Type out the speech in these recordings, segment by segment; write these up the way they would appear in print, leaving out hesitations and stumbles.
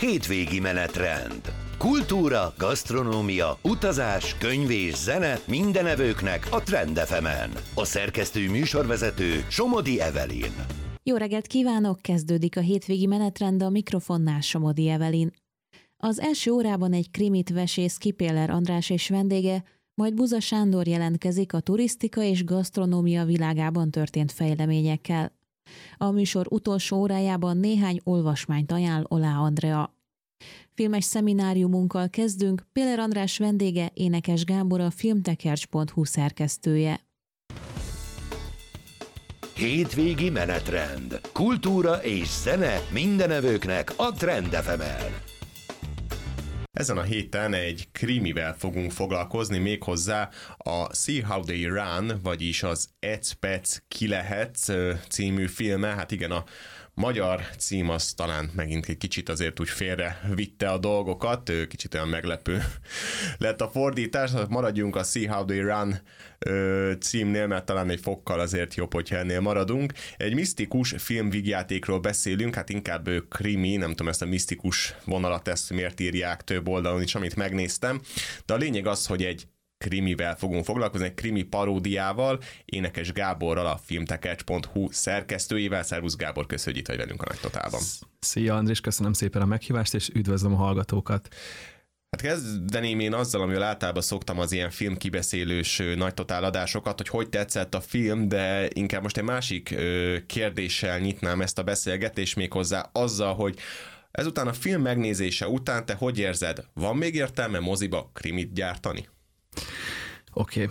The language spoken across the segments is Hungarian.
Hétvégi menetrend. Kultúra, gasztronómia, utazás, könyv és zene minden evőknek a Trend FM-en. A szerkesztő műsorvezető Somodi Evelyn. Jó reggelt kívánok! Kezdődik a hétvégi menetrend, a mikrofonnál Somodi Evelyn. Az első órában egy krimit vesész Kipéller András és vendége, majd Buza Sándor jelentkezik a turisztika és gasztronómia világában történt fejleményekkel. A műsor utolsó órájában néhány olvasmányt ajánl Olá Andrea. Filmes szemináriumunkkal kezdünk, Péller András vendége Énekes Gábor, a filmtekercs.hu szerkesztője. Hétvégi menetrend. Kultúra és zene minden evőknek a Trend FM-en. Ezen a héten egy krimivel fogunk foglalkozni, méghozzá a See How They Run, vagyis az Ec-Pec ki lehetsz című filme. Hát igen, a magyar cím az talán megint egy kicsit azért úgy félre vitte a dolgokat, kicsit olyan meglepő lett a fordítás, maradjunk a See How They Run címnél, mert talán egy fokkal azért jobb, hogyha ennél maradunk. Egy misztikus filmvígjátékról beszélünk, hát inkább krimi, nem tudom ezt a misztikus vonalat, ezt miért írják több oldalon is, amit megnéztem, de a lényeg az, hogy egy krimivel fogunk foglalkozni, egy krimi paródiával, Énekes Gáborral, a filmtekercs.hu szerkesztőjével. Szervusz Gábor, köszönjük, hogy itt vagy velünk a Nagy Totálban. Szia Andris, köszönöm szépen a meghívást, és üdvözlöm a hallgatókat. Hát kezdeném én azzal, amivel általában szoktam az ilyen filmkibeszélős Nagy Totál adásokat, hogy tetszett a film, de inkább most egy másik kérdéssel nyitnám ezt a beszélgetést, méghozzá azzal, hogy ezután a film megnézése után te hogy érzed? Van még értelme moziba krimit gyártani? Oké.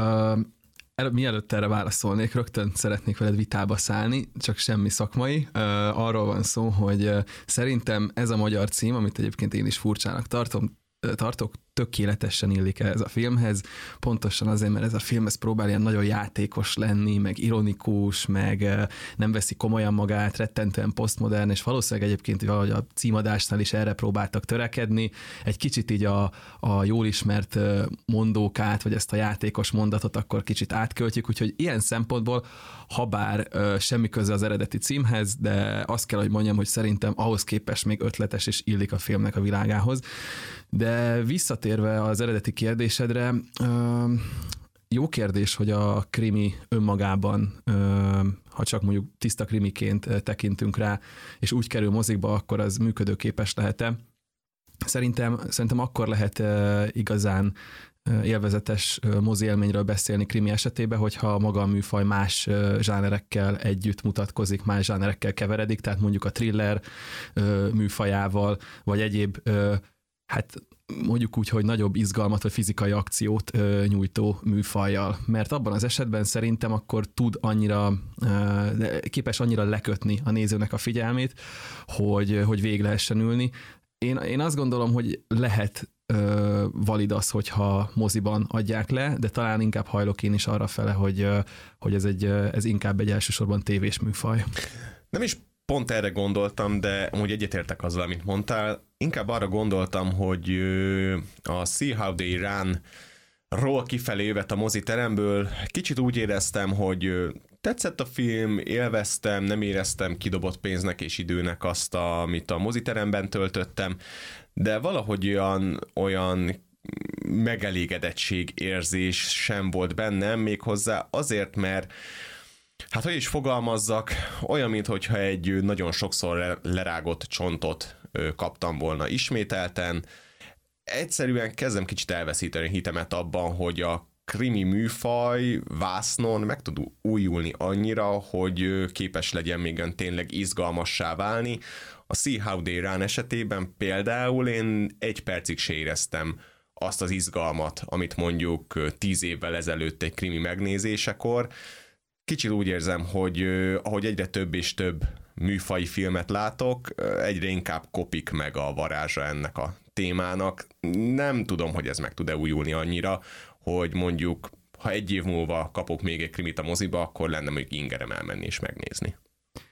Mielőtt erre válaszolnék, rögtön szeretnék veled vitába szállni, csak semmi szakmai. Arról van szó, hogy szerintem ez a magyar cím, amit egyébként én is furcsának tartok, tökéletesen illik ez a filmhez, pontosan azért, mert ez a film próbál ilyen nagyon játékos lenni, meg ironikus, meg nem veszi komolyan magát, rettentően posztmodern, és valószínűleg egyébként valahogy a címadásnál is erre próbáltak törekedni. Egy kicsit így a jól ismert mondókát, vagy ezt a játékos mondatot akkor kicsit átköltjük, úgyhogy ilyen szempontból, habár semmi köze az eredeti címhez, de azt kell, hogy mondjam, hogy szerintem ahhoz képest még ötletes és illik a filmnek a világához. De visszatérve az eredeti kérdésedre, jó kérdés, hogy a krimi önmagában, ha csak mondjuk tiszta krimiként tekintünk rá, és úgy kerül mozikba, akkor az működőképes lehet-e? Szerintem akkor lehet igazán élvezetes mozi élményről beszélni krimi esetében, hogyha maga a műfaj más zsánerekkel együtt mutatkozik, más zsánerekkel keveredik, tehát mondjuk a thriller műfajával, vagy egyéb hát mondjuk úgy, hogy nagyobb izgalmat vagy fizikai akciót nyújtó műfajjal. Mert abban az esetben szerintem akkor képes annyira lekötni a nézőnek a figyelmét, hogy végig lehessen ülni. Én azt gondolom, hogy lehet valid az, hogyha moziban adják le, de talán inkább hajlok én is arra fele, hogy ez inkább egy elsősorban tévés műfaj. Nem is pont erre gondoltam, de amúgy egyetértek azzal, amit mondtál. Inkább arra gondoltam, hogy a See How They Run-ról kifelé jövet a moziteremből. Kicsit úgy éreztem, hogy tetszett a film, élveztem, nem éreztem kidobott pénznek és időnek azt, amit a moziteremben töltöttem, de valahogy olyan megelégedettség érzés sem volt bennem, méghozzá azért, mert hát hogy is fogalmazzak, olyan, mintha egy nagyon sokszor lerágott csontot kaptam volna ismételten. Egyszerűen kezdem kicsit elveszíteni hitemet abban, hogy a krimi műfaj vásznon meg tud újulni annyira, hogy képes legyen még tényleg izgalmassá válni. A See How They Run esetében például én 1 percig se éreztem azt az izgalmat, amit mondjuk 10 évvel ezelőtt egy krimi megnézésekor. Kicsit úgy érzem, hogy ahogy egyre több és több műfaji filmet látok, egyre inkább kopik meg a varázsa ennek a témának. Nem tudom, hogy ez meg tud-e újulni annyira, hogy mondjuk, ha 1 év múlva kapok még egy krimit a moziba, akkor lenne még ingerem elmenni és megnézni.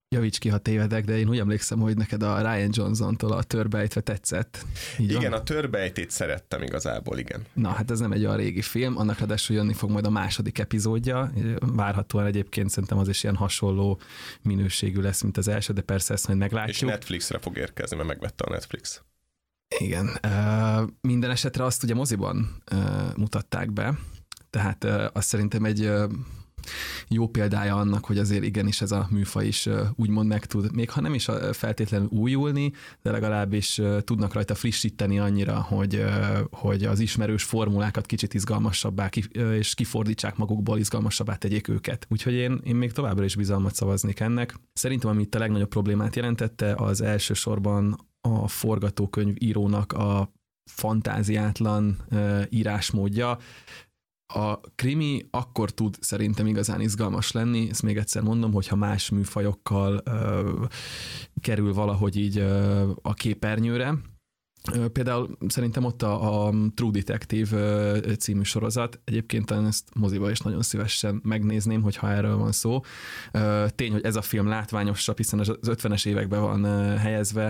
Javíts ki, ha tévedek, de én úgy emlékszem, hogy neked a Ryan Johnson-tól a Törbejtve tetszett. Így igen, van? A Törbejtét szerettem igazából, igen. Na, hát ez nem egy olyan régi film, annak ráadásul jönni fog majd a második epizódja, várhatóan egyébként szerintem az is ilyen hasonló minőségű lesz, mint az első, de persze ezt majd meglátjuk. És Netflixre fog érkezni, mert megvette a Netflix. Igen. Minden esetre azt ugye moziban mutatták be, tehát azt szerintem egy jó példája annak, hogy azért igenis ez a műfaj is úgymond meg tud, még ha nem is feltétlenül újulni, de legalábbis tudnak rajta frissíteni annyira, hogy az ismerős formulákat kicsit izgalmasabbá és kifordítsák magukból, izgalmasabbá tegyék őket. Úgyhogy én még továbbra is bizalmat szavaznék ennek. Szerintem, ami itt a legnagyobb problémát jelentette, az elsősorban a forgatókönyvírónak a fantáziátlan írásmódja. A krimi akkor tud szerintem igazán izgalmas lenni, ezt még egyszer mondom, hogyha más műfajokkal kerül valahogy így a képernyőre. Például szerintem ott a True Detective című sorozat, egyébként ezt moziba is nagyon szívesen megnézném, hogyha erről van szó. Tény, hogy ez a film látványosabb, hiszen az 50-es években van helyezve,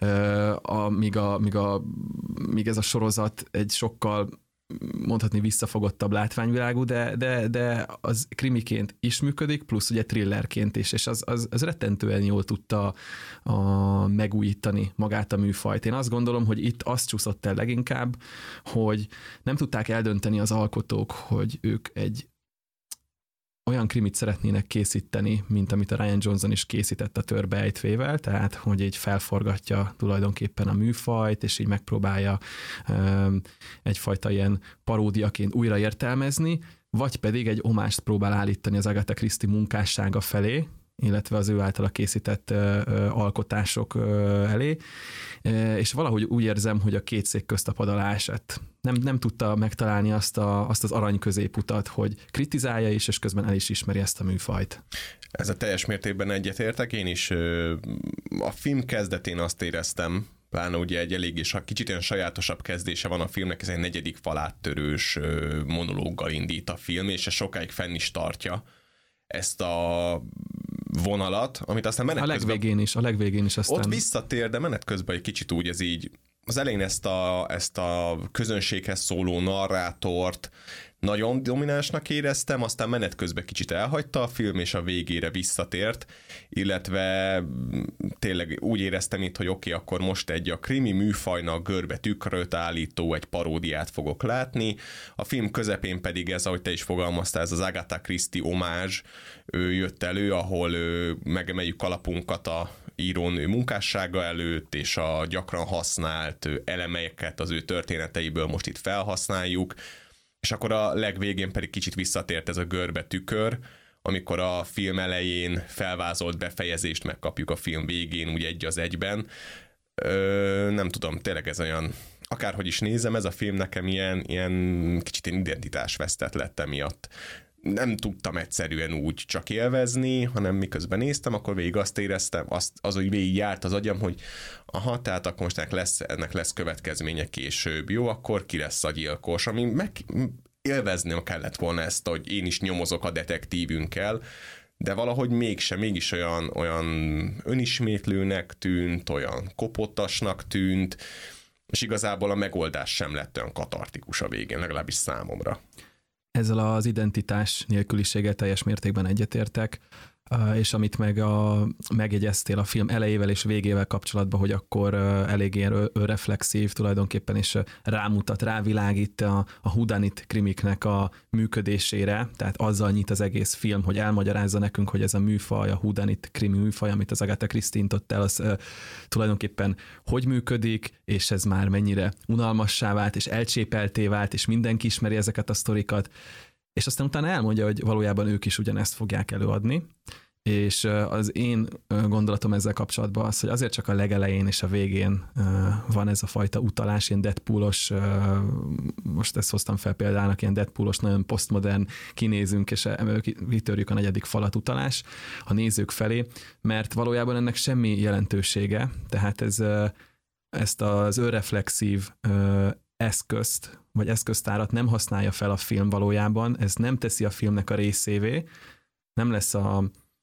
míg ez a sorozat egy sokkal mondhatni visszafogottabb látványvilágú, de az krimiként is működik, plusz ugye thrillerként is, és az rettentően jól tudta megújítani magát a műfajt. Én azt gondolom, hogy itt azt csúszott el leginkább, hogy nem tudták eldönteni az alkotók, hogy ők egy olyan krimit szeretnének készíteni, mint amit a Ryan Johnson is készített a Törbejtvével, tehát hogy így felforgatja tulajdonképpen a műfajt, és így megpróbálja egyfajta ilyen paródiaként újraértelmezni, vagy pedig egy omást próbál állítani az Agatha Christie munkássága felé, illetve az ő általa készített alkotások elé, és valahogy úgy érzem, hogy a két szék közt a pad alá esett. Nem tudta megtalálni azt az arany középutat, hogy kritizálja is, és közben el is ismeri ezt a műfajt. Ez a teljes mértékben egyetértek, én is a film kezdetén azt éreztem, pláne ugye egy elég és kicsit olyan sajátosabb kezdése van a filmnek, ez egy negyedik falát törős monológgal indít a film, és ez sokáig fenn is tartja ezt a vonalat, amit aztán menet közben... A legvégén is aztán... Ott visszatér, de menet közben egy kicsit úgy ez így... Az elején ezt a közönséghez szóló narrátort nagyon dominánsnak éreztem, aztán menet közben kicsit elhagyta a film, és a végére visszatért, illetve tényleg úgy éreztem itt, hogy oké, akkor most egy a krimi műfajnak görbe tükröt állító egy paródiát fogok látni, a film közepén pedig ez, ahogy te is fogalmaztál, ez az Agatha Christie omázs jött elő, ahol megemeljük kalapunkat a írónő munkássága előtt, és a gyakran használt elemeket az ő történeteiből most itt felhasználjuk, és akkor a legvégén pedig kicsit visszatért ez a görbe tükör, amikor a film elején felvázolt befejezést megkapjuk a film végén, úgy egy az egyben. Nem tudom, tényleg ez olyan, akárhogy is nézem, ez a film nekem ilyen kicsit identitásvesztett lett emiatt. Nem tudtam egyszerűen úgy csak élvezni, hanem miközben néztem, akkor végig azt éreztem, az hogy végig járt az agyam, hogy aha, tehát akkor most ennek lesz következménye később. Jó, akkor ki lesz a gyilkos, ami élveznem kellett volna ezt, hogy én is nyomozok a detektívünkkel, de valahogy mégis olyan önismétlőnek tűnt, olyan kopottasnak tűnt, és igazából a megoldás sem lett olyan katartikus a végén, legalábbis számomra. Ezzel az identitás nélküliséggel teljes mértékben egyetértek, és amit megjegyeztél a film elejével és végével kapcsolatban, hogy akkor eléggé reflexív tulajdonképpen, és rávilágít a whodunit krimiknek a működésére, tehát azzal nyit az egész film, hogy elmagyarázza nekünk, hogy ez a műfaj, a whodunit krimi műfaj, amit az Agatha Christie intott el, az tulajdonképpen hogy működik, és ez már mennyire unalmassá vált, és elcsépelté vált, és mindenki ismeri ezeket a sztorikat, és aztán utána elmondja, hogy valójában ők is ugyanezt fogják előadni, és az én gondolatom ezzel kapcsolatban az, hogy azért csak a legelején és a végén van ez a fajta utalás, ilyen Deadpoolos, most ezt hoztam fel példának, ilyen Deadpoolos, nagyon posztmodern kinézünk, és kitörjük a negyedik falat utalás a nézők felé, mert valójában ennek semmi jelentősége, tehát ezt az önreflexív eszközt, vagy eszköztárat nem használja fel a film valójában, ez nem teszi a filmnek a részévé, nem lesz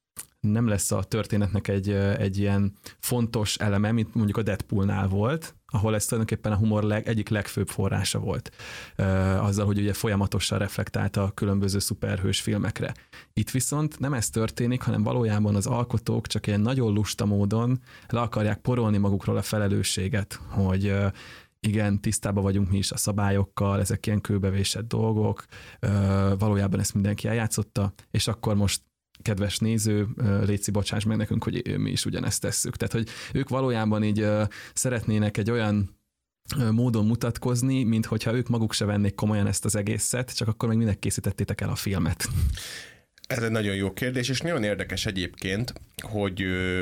nem lesz a történetnek egy ilyen fontos eleme, mint mondjuk a Deadpoolnál volt, ahol ez tulajdonképpen a humor egyik legfőbb forrása volt. Azzal, hogy ugye folyamatosan reflektált a különböző szuperhős filmekre. Itt viszont nem ez történik, hanem valójában az alkotók csak ilyen nagyon lusta módon le akarják porolni magukról a felelősséget, hogy igen, tisztában vagyunk mi is a szabályokkal, ezek ilyen kőbevésett dolgok, valójában ezt mindenki eljátszotta, és akkor most kedves néző, léci bocsáss meg nekünk, hogy mi is ugyanezt tesszük. Tehát, hogy ők valójában így szeretnének egy olyan módon mutatkozni, mint hogyha ők maguk se vennék komolyan ezt az egészet, csak akkor még minek készítettétek el a filmet. Ez egy nagyon jó kérdés, és nagyon érdekes egyébként, hogy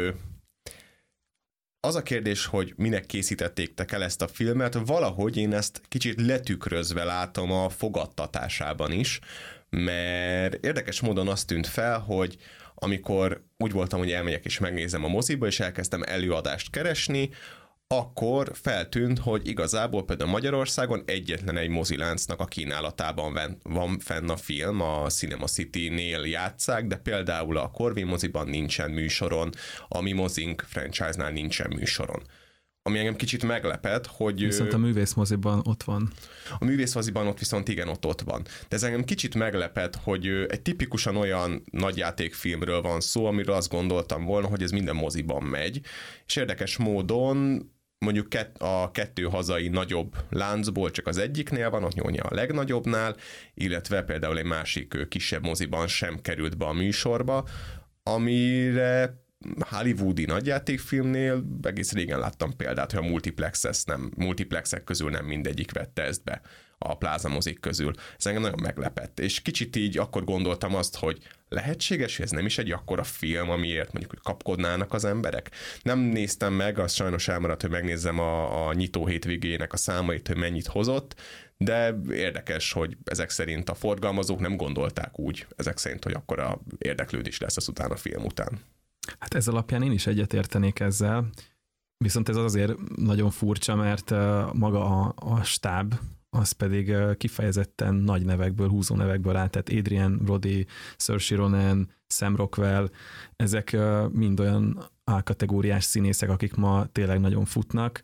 az a kérdés, hogy minek készítették el ezt a filmet, valahogy én ezt kicsit letükrözve látom a fogadtatásában is, mert érdekes módon azt tűnt fel, hogy amikor úgy voltam, hogy elmegyek és megnézem a moziba, és elkezdtem előadást keresni, akkor feltűnt, hogy igazából például Magyarországon egyetlen egy moziláncnak a kínálatában van fenn a film, a Cinema City-nél játsszák, de például a Corvin moziban nincsen műsoron, a Mi Mozink franchise-nál nincsen műsoron. Ami engem kicsit meglepett, hogy... Viszont a művészmoziban ott van. A művészmoziban ott viszont igen, ott van. De ez engem kicsit meglepett, hogy egy tipikusan olyan nagyjátékfilmről van szó, amiről azt gondoltam volna, hogy ez minden moziban megy, és érdekes módon mondjuk a kettő hazai nagyobb láncból csak az egyiknél van, ott nyomja a legnagyobbnál, illetve például egy másik kisebb moziban sem került be a műsorba, amire hollywoodi nagyjátékfilmnél egész régen láttam példát, hogy a multiplexek közül nem mindegyik vette ezt be a Plaza mozik közül. Ez engem nagyon meglepett, és kicsit így akkor gondoltam azt, hogy lehetséges, hogy ez nem is egy akkora film, amiért mondjuk hogy kapkodnának az emberek. Nem néztem meg, az sajnos elmaradt, hogy megnézzem a nyitó hétvégének a számait, hogy mennyit hozott, de érdekes, hogy ezek szerint a forgalmazók nem gondolták úgy, ezek szerint, hogy akkora érdeklődés lesz az után a film után. Hát ez alapján én is egyetértenék ezzel, viszont ez azért nagyon furcsa, mert maga a stáb, az pedig kifejezetten nagy nevekből, húzó nevekből áll, tehát Adrian Brody, Saoirse Ronan, Sam Rockwell, ezek mind olyan A-kategóriás színészek, akik ma tényleg nagyon futnak.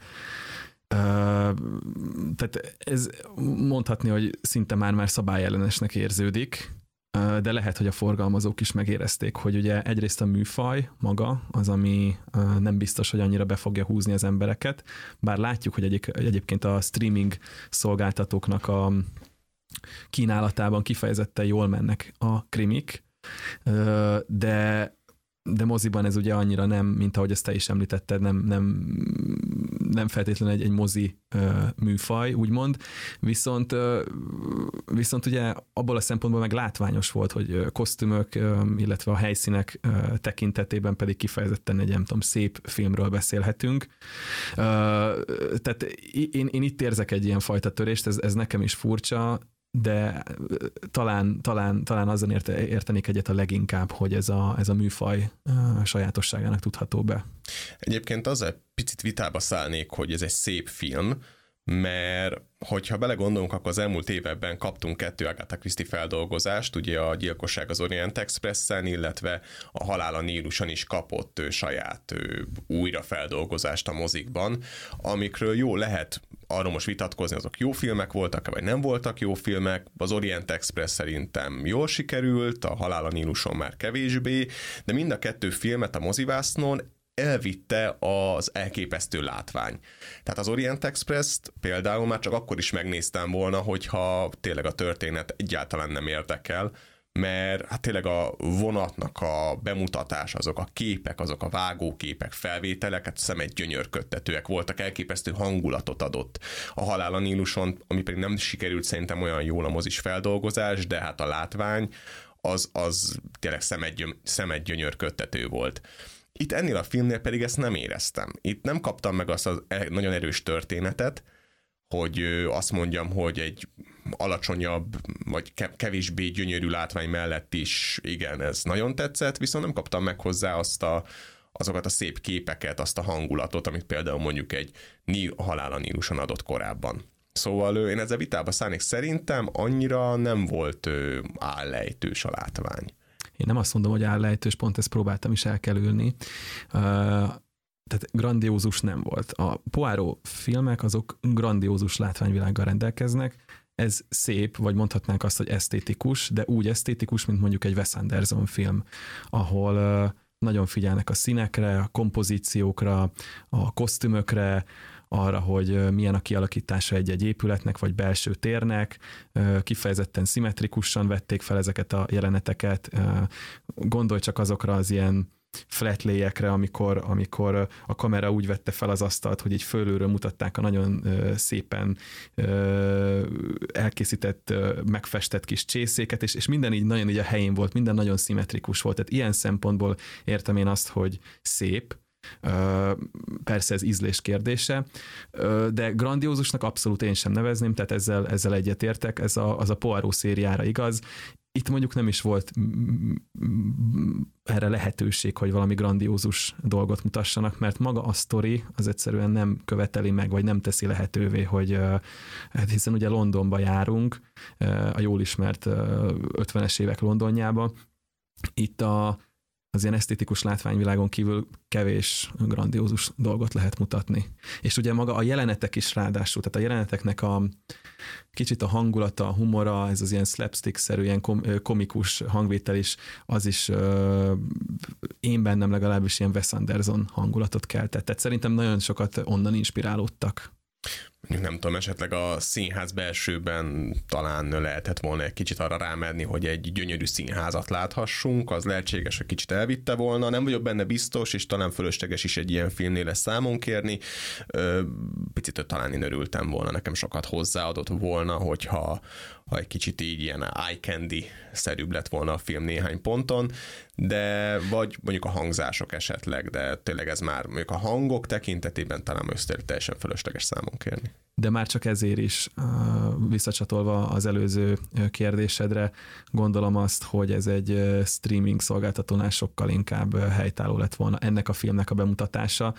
Tehát ez mondhatni, hogy szinte már szabályellenesnek érződik, de lehet, hogy a forgalmazók is megérezték, hogy ugye egyrészt a műfaj maga az, ami nem biztos, hogy annyira be fogja húzni az embereket, bár látjuk, hogy egyébként a streaming szolgáltatóknak a kínálatában kifejezetten jól mennek a krimik, de moziban ez ugye annyira nem, mint ahogy ezt te is említetted, nem feltétlenül egy mozi műfaj, úgymond, viszont ugye abból a szempontból meg látványos volt, hogy kosztümök, illetve a helyszínek tekintetében pedig kifejezetten egy, nem tudom, szép filmről beszélhetünk. Tehát én itt érzek egy ilyen fajta törést, ez nekem is furcsa, de talán azon értenék egyet a leginkább, hogy ez a műfaj sajátosságának tudható be. Egyébként azzal picit vitába szállnék, hogy ez egy szép film, mert hogyha belegondolunk, akkor az elmúlt években kaptunk 2 Agatha Christie feldolgozást, ugye a Gyilkosság az Orient Expressen, illetve a Halál a Níluson is kapott saját újrafeldolgozást a mozikban, amikről jó lehet arról most vitatkozni, azok jó filmek voltak, vagy nem voltak jó filmek. Az Orient Express szerintem jól sikerült, a Halál a Níluson már kevésbé, de mind a 2 filmet a mozivásznon elvitte az elképesztő látvány. Tehát az Orient Express-t például már csak akkor is megnéztem volna, hogyha tényleg a történet egyáltalán nem érdekel, mert hát tényleg a vonatnak a bemutatás, azok a képek, azok a vágóképek, felvételek, hát szemet gyönyörködtetőek voltak, elképesztő hangulatot adott a Halál a Níluson, ami pedig nem sikerült szerintem olyan jól a mozis feldolgozás, de hát a látvány az tényleg szemet gyönyörködtető volt. Itt ennél a filmnél pedig ezt nem éreztem. Itt nem kaptam meg azt a nagyon erős történetet, hogy azt mondjam, hogy egy alacsonyabb, vagy kevésbé gyönyörű látvány mellett is igen, ez nagyon tetszett, viszont nem kaptam meg hozzá azokat a szép képeket, azt a hangulatot, amit például mondjuk egy Halál a Níluson adott korábban. Szóval én ezzel vitába szállnék, szerintem annyira nem volt állejtős a látvány. én nem azt mondom, hogy állejtős, pont ezt próbáltam is elkerülni. Tehát grandiózus nem volt. A Poirot filmek azok grandiózus látványvilággal rendelkeznek, ez szép, vagy mondhatnánk azt, hogy esztétikus, de úgy esztétikus, mint mondjuk egy Wes Anderson film, ahol nagyon figyelnek a színekre, a kompozíciókra, a kosztümökre, arra, hogy milyen a kialakítása egy-egy épületnek, vagy belső térnek, kifejezetten szimmetrikusan vették fel ezeket a jeleneteket. Gondolj csak azokra az ilyen flat lay-ekre, amikor a kamera úgy vette fel az asztalt, hogy így fölülről mutatták a nagyon szépen elkészített, megfestett kis csészéket, és minden így nagyon így a helyén volt, minden nagyon szimmetrikus volt. Tehát ilyen szempontból értem én azt, hogy szép, persze ez ízlés kérdése, de grandiózusnak abszolút én sem nevezném, tehát ezzel egyetértek, az a Poirot szériára igaz. Itt mondjuk nem is volt erre lehetőség, hogy valami grandiózus dolgot mutassanak, mert maga a sztori az egyszerűen nem követeli meg, vagy nem teszi lehetővé, hogy hiszen ugye Londonba járunk, a jól ismert 50-es évek Londonjába. Itt az ilyen esztétikus látványvilágon kívül kevés grandiózus dolgot lehet mutatni. És ugye maga a jelenetek is ráadásul, tehát a jeleneteknek a kicsit a hangulata, a humora, ez az ilyen slapstick-szerű, ilyen komikus hangvétel is, az is én bennem legalábbis ilyen Wes Anderson hangulatot keltett. Tehát szerintem nagyon sokat onnan inspirálódtak. Nem tudom, esetleg a színház belsőben talán lehetett volna egy kicsit arra rámenni, hogy egy gyönyörű színházat láthassunk, az lehetséges, hogy kicsit elvitte volna, nem vagyok benne biztos, és talán fölösleges is egy ilyen filmnél ezt számon kérni. Picit talán én örültem volna, nekem sokat hozzáadott volna, hogyha egy kicsit így ilyen eye candy-szerűbb lett volna a film néhány ponton, de vagy mondjuk a hangzások esetleg, de tényleg ez már mondjuk a hangok tekintetében talán most teljesen fölösleges számon kérni. De már csak ezért is, visszacsatolva az előző kérdésedre, gondolom azt, hogy ez egy streaming szolgáltatónál sokkal inkább helytálló lett volna ennek a filmnek a bemutatása.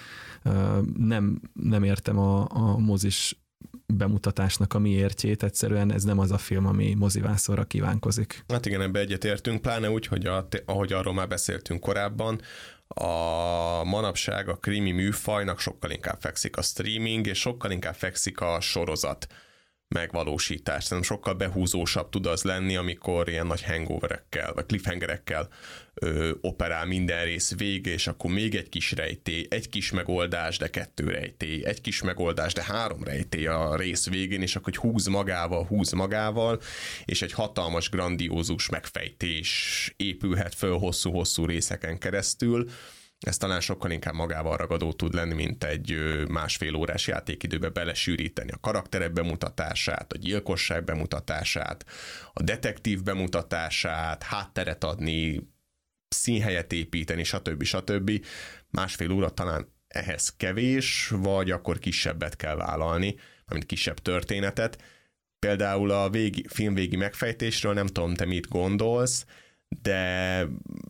Nem értem a mozis bemutatásnak a miértjét, egyszerűen ez nem az a film, ami mozivászorra kívánkozik. Hát igen, ebbe egyetértünk, pláne úgy, hogy ahogy arról már beszéltünk korábban, a manapság a krimi műfajnak sokkal inkább fekszik a streaming, és sokkal inkább fekszik a sorozat megvalósítás. Szerintem sokkal behúzósabb tud az lenni, amikor ilyen nagy hangoverekkel, vagy cliffhangerekkel operál minden rész vége, és akkor még egy kis rejtély, egy kis megoldás, de 2 rejtély, egy kis megoldás, de 3 rejtély a rész végén, és akkor húz magával, és egy hatalmas, grandiózus megfejtés épülhet föl hosszú-hosszú részeken keresztül. Ez talán sokkal inkább magával ragadó tud lenni, mint egy 1,5 órás játékidőbe belesűríteni a karakterek bemutatását, a gyilkosság bemutatását, a detektív bemutatását, hátteret adni, színhelyet építeni, stb. 1,5 óra talán ehhez kevés, vagy akkor kisebbet kell vállalni, mint kisebb történetet. Például a film végi megfejtésről nem tudom, te mit gondolsz, de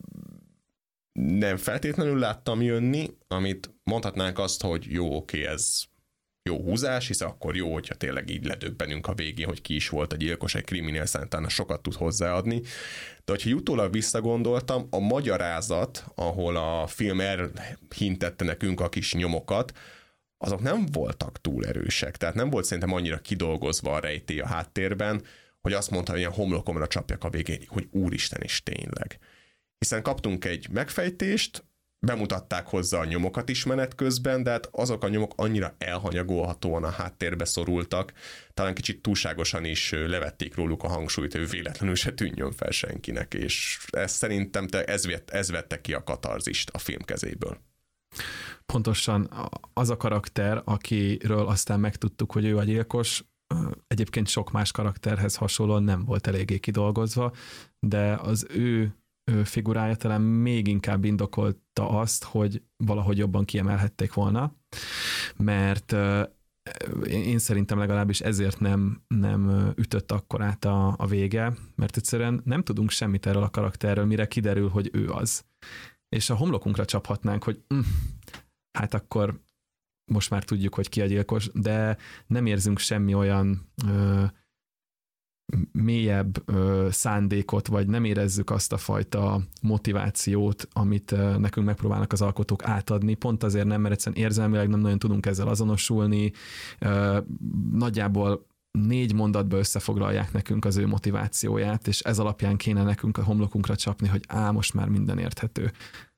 nem feltétlenül láttam jönni, amit mondhatnánk azt, hogy jó, oké, ez jó húzás, hisz akkor jó, hogyha tényleg így ledöbbenünk a végén, hogy ki is volt a gyilkos, egy kriminél szerintem sokat tud hozzáadni. De hogyha utólag visszagondoltam, a magyarázat, ahol a film elhintette nekünk a kis nyomokat, azok nem voltak túl erősek. Tehát nem volt szerintem annyira kidolgozva a rejtély a háttérben, hogy azt mondta, hogy ilyen homlokomra csapjak a végén, hogy úristen is tényleg. Hiszen kaptunk egy megfejtést, bemutatták hozzá a nyomokat is menet közben, de hát azok a nyomok annyira elhanyagolhatóan a háttérbe szorultak, talán kicsit túlságosan is levették róluk a hangsúlyt, hogy véletlenül se tűnjön fel senkinek, és ez szerintem ez vette ki a katarzist a film kezéből. Pontosan az a karakter, akiről aztán megtudtuk, hogy ő a gyilkos, egyébként sok más karakterhez hasonlóan nem volt eléggé kidolgozva, de az ő figurája talán még inkább indokolta azt, hogy valahogy jobban kiemelhették volna, mert én szerintem legalábbis ezért nem ütött akkorát a vége, mert egyszerűen nem tudunk semmit erről a karakterről, mire kiderül, hogy ő az. És a homlokunkra csaphatnánk, hogy hát akkor most már tudjuk, hogy ki a gyilkos, de nem érzünk semmi olyan mélyebb szándékot, vagy nem érezzük azt a fajta motivációt, amit nekünk megpróbálnak az alkotók átadni. Pont azért nem, mert egyszerűen érzelmileg nem nagyon tudunk ezzel azonosulni. Nagyjából 4 mondatba összefoglalják nekünk az ő motivációját, és ez alapján kéne nekünk a homlokunkra csapni, hogy most már minden érthető.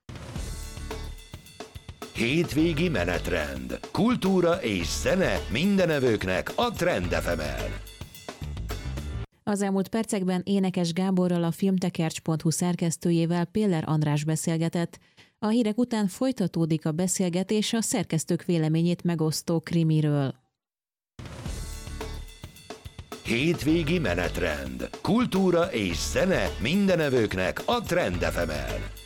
Hétvégi menetrend. Kultúra és zene mindenevőknek a Trend FM-en. Az elmúlt percekben Énekes Gáborral, a filmtekercs.hu szerkesztőjével, Péller András beszélgetett. A hírek után folytatódik a beszélgetés a szerkesztők véleményét megosztó krimiről. Hétvégi menetrend. Kultúra és zene mindenevőknek a Trend FM-en.